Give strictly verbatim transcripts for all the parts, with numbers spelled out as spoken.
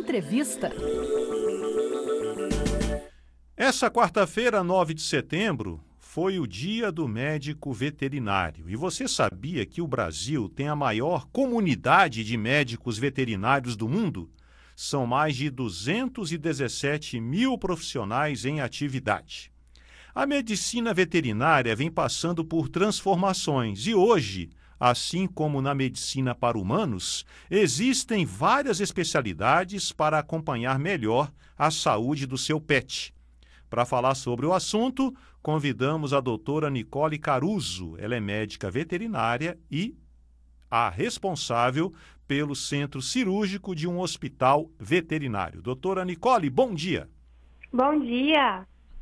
Entrevista. Essa quarta-feira, nove de setembro, foi o Dia do Médico Veterinário. E você sabia que o Brasil tem a maior comunidade de médicos veterinários do mundo? São mais de duzentos e dezessete mil profissionais em atividade. A medicina veterinária vem passando por transformações e hoje, assim como na medicina para humanos, existem várias especialidades para acompanhar melhor a saúde do seu pet. Para falar sobre o assunto, convidamos a doutora Nicole Caruso. Ela é médica veterinária e a responsável pelo centro cirúrgico de um hospital veterinário. Doutora Nicole, bom dia. Bom dia.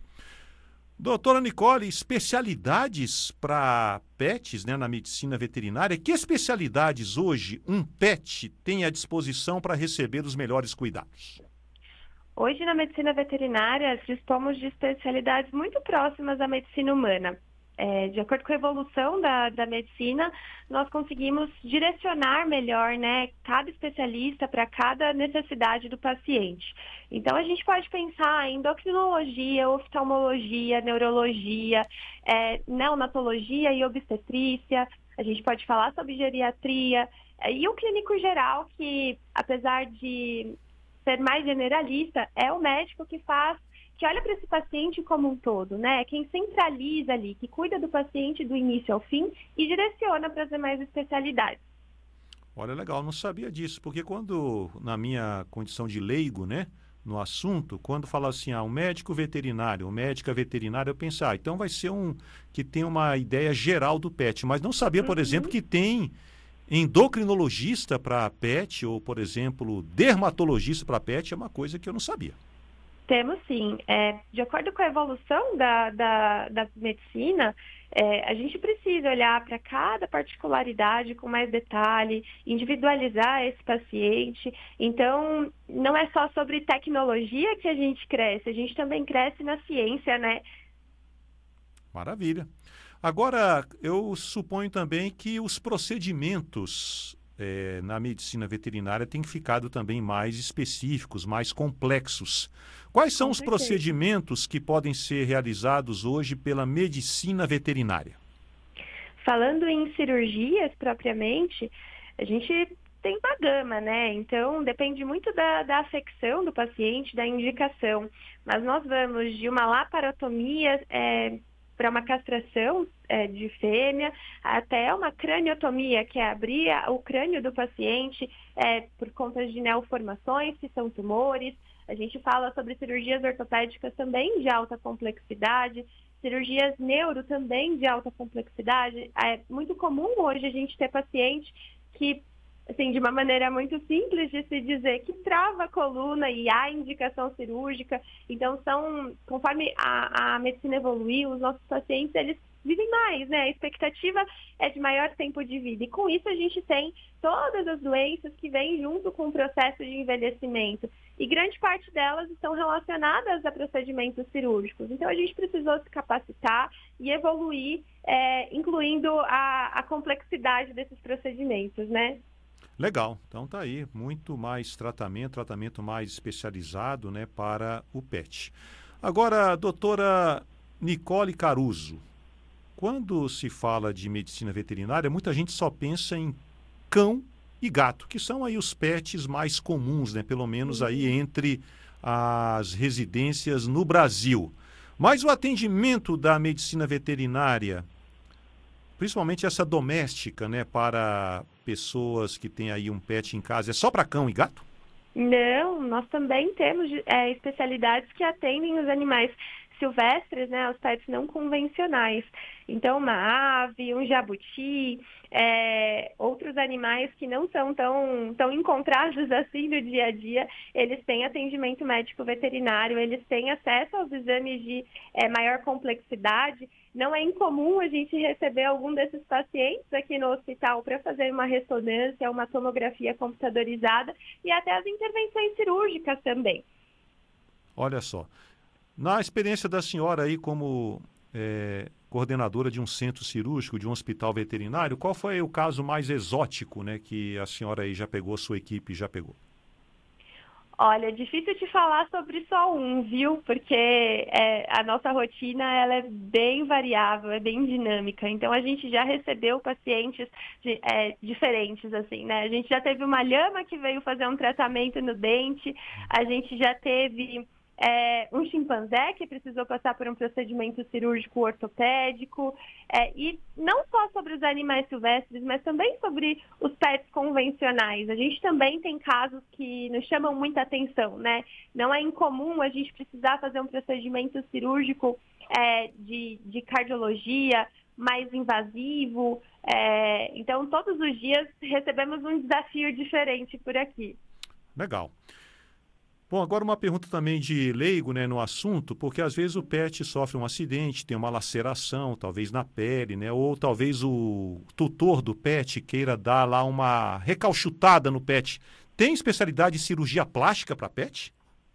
Doutora Nicole, especialidades para pets, né, na medicina veterinária. Que especialidades hoje um pet tem à disposição para receber os melhores cuidados? Hoje, na medicina veterinária, dispomos de especialidades muito próximas à medicina humana. É, de acordo com a evolução da, da medicina, nós conseguimos direcionar melhor, né, cada especialista para cada necessidade do paciente. Então, a gente pode pensar em endocrinologia, oftalmologia, neurologia, é, neonatologia e obstetrícia. A gente pode falar sobre geriatria é, e o clínico geral, que, apesar de ser mais generalista, é o médico que faz, que olha para esse paciente como um todo, né? Quem centraliza ali, que cuida do paciente do início ao fim e direciona para as demais especialidades. Olha, legal, não sabia disso, porque quando, na minha condição de leigo, né, no assunto, quando fala assim, ah, um médico veterinário, um médica veterinária, eu pensei, ah, então vai ser um que tem uma ideia geral do pet, mas não sabia, por Uhum. exemplo, que tem endocrinologista para pet ou, por exemplo, dermatologista para pet, é uma coisa que eu não sabia. Temos sim. É, de acordo com a evolução da, da, da medicina, é, a gente precisa olhar para cada particularidade com mais detalhe, individualizar esse paciente. Então, não é só sobre tecnologia que a gente cresce, a gente também cresce na ciência, né? Maravilha. Agora, eu suponho também que os procedimentos é, na medicina veterinária têm ficado também mais específicos, mais complexos. Quais são Com os certeza. procedimentos que podem ser realizados hoje pela medicina veterinária? Falando em cirurgias propriamente, a gente tem uma gama, né? Então, depende muito da, da afecção do paciente, da indicação. Mas nós vamos de uma laparotomia é, para uma castração é, de fêmea, até uma craniotomia, que é abrir o crânio do paciente é, por conta de neoformações, se são tumores. A gente fala sobre cirurgias ortopédicas também de alta complexidade, cirurgias neuro também de alta complexidade. É muito comum hoje a gente ter paciente que, assim, de uma maneira muito simples de se dizer, que trava a coluna e há indicação cirúrgica. Então, são, conforme a, a medicina evoluiu, os nossos pacientes, eles vivem mais, né? A expectativa é de maior tempo de vida. E com isso a gente tem todas as doenças que vêm junto com o processo de envelhecimento. E grande parte delas estão relacionadas a procedimentos cirúrgicos. Então, a gente precisou se capacitar e evoluir, é, incluindo a, a complexidade desses procedimentos, né? Legal, então tá aí, muito mais tratamento, tratamento mais especializado, né, para o pet. Agora, doutora Nicole Caruso, quando se fala de medicina veterinária, muita gente só pensa em cão e gato, que são aí os pets mais comuns, né, pelo menos aí entre as residências no Brasil. Mas o atendimento da medicina veterinária, principalmente essa doméstica, né, para pessoas que têm aí um pet em casa, é só para cão e gato? Não, nós também temos é, especialidades que atendem os animais silvestres, né, os pets não convencionais. Então, uma ave, um jabuti, é, outros animais que não são tão, tão encontrados assim no dia a dia, eles têm atendimento médico veterinário, eles têm acesso aos exames de é, maior complexidade. Não é incomum a gente receber algum desses pacientes aqui no hospital para fazer uma ressonância, uma tomografia computadorizada e até as intervenções cirúrgicas também. Olha só. Na experiência da senhora aí como é, coordenadora de um centro cirúrgico, de um hospital veterinário, qual foi o caso mais exótico, né, que a senhora aí já pegou, sua equipe já pegou? Olha, difícil te falar sobre só um, viu? Porque é, a nossa rotina ela é bem variável, é bem dinâmica. Então a gente já recebeu pacientes de- é, diferentes, assim, né? A gente já teve uma lhama que veio fazer um tratamento no dente, a gente já teve é, um chimpanzé que precisou passar por um procedimento cirúrgico ortopédico, é, e não só sobre os animais silvestres, mas também sobre os pets convencionais. A gente também tem casos que nos chamam muita atenção, né? Não é incomum a gente precisar fazer um procedimento cirúrgico é, de, de cardiologia mais invasivo. É, então, todos os dias recebemos um desafio diferente por aqui. Legal. Bom, agora uma pergunta também de leigo, né, no assunto, porque às vezes o pet sofre um acidente, tem uma laceração, talvez na pele, né, ou talvez o tutor do pet queira dar lá uma recalchutada no pet. Tem especialidade em cirurgia plástica para pet?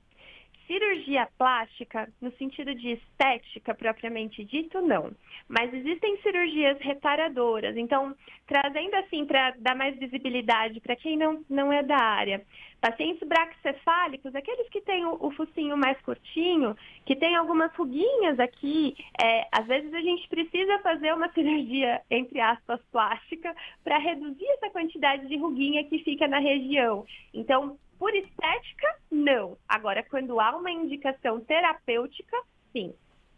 Cirurgia plástica, no sentido de estética propriamente dito, não. Mas existem cirurgias reparadoras. Então, trazendo assim para dar mais visibilidade para quem não, não é da área. Pacientes braquicefálicos, aqueles que têm o, o focinho mais curtinho, que tem algumas ruguinhas aqui, é, às vezes a gente precisa fazer uma cirurgia, entre aspas, plástica, para reduzir essa quantidade de ruguinha que fica na região. Então, por estética, não. Agora, quando há uma indicação terapêutica, sim.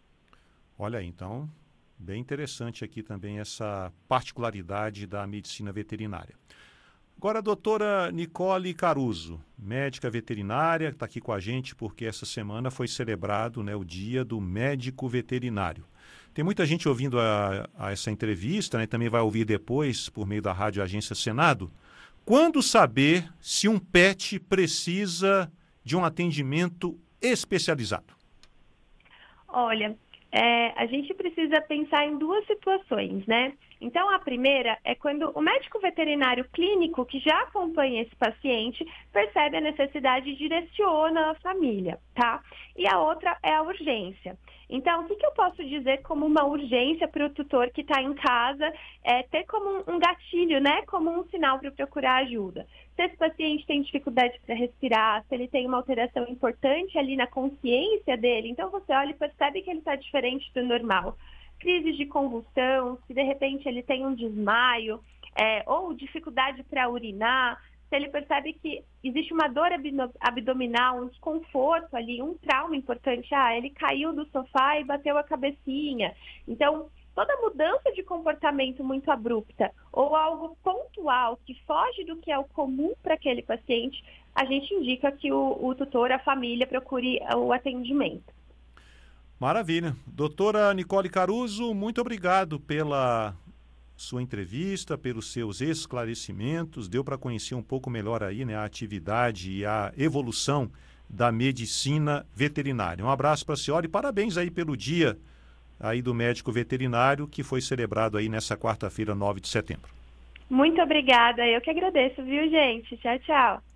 Olha aí, então, bem interessante aqui também essa particularidade da medicina veterinária. Agora, a doutora Nicole Caruso, médica veterinária, está aqui com a gente porque essa semana foi celebrado, né, o Dia do Médico Veterinário. Tem muita gente ouvindo a, a essa entrevista, né, também vai ouvir depois por meio da Rádio Agência Senado. Quando saber se um pet precisa de um atendimento especializado? Olha, é, a gente precisa pensar em duas situações, né? Então, a primeira é quando o médico veterinário clínico que já acompanha esse paciente percebe a necessidade e direciona a família, tá? E a outra é a urgência. Então, o que, que eu posso dizer como uma urgência para o tutor que está em casa, é ter como um gatilho, né? Como um sinal para procurar ajuda. Se esse paciente tem dificuldade para respirar, se ele tem uma alteração importante ali na consciência dele, então você olha e percebe que ele está diferente do normal. Crises de convulsão, se de repente ele tem um desmaio, é, ou dificuldade para urinar, se ele percebe que existe uma dor abdominal, um desconforto ali, um trauma importante, ah, ele caiu do sofá e bateu a cabecinha. Então, toda mudança de comportamento muito abrupta ou algo pontual que foge do que é o comum para aquele paciente, a gente indica que o, o tutor, a família, procure o atendimento. Maravilha. Doutora Nicole Caruso, muito obrigado pela sua entrevista, pelos seus esclarecimentos. Deu para conhecer um pouco melhor aí, né, a atividade e a evolução da medicina veterinária. Um abraço para a senhora e parabéns aí pelo dia aí do médico veterinário que foi celebrado aí nessa quarta-feira, nove de setembro. Muito obrigada. Eu que agradeço, viu, gente? Tchau, tchau.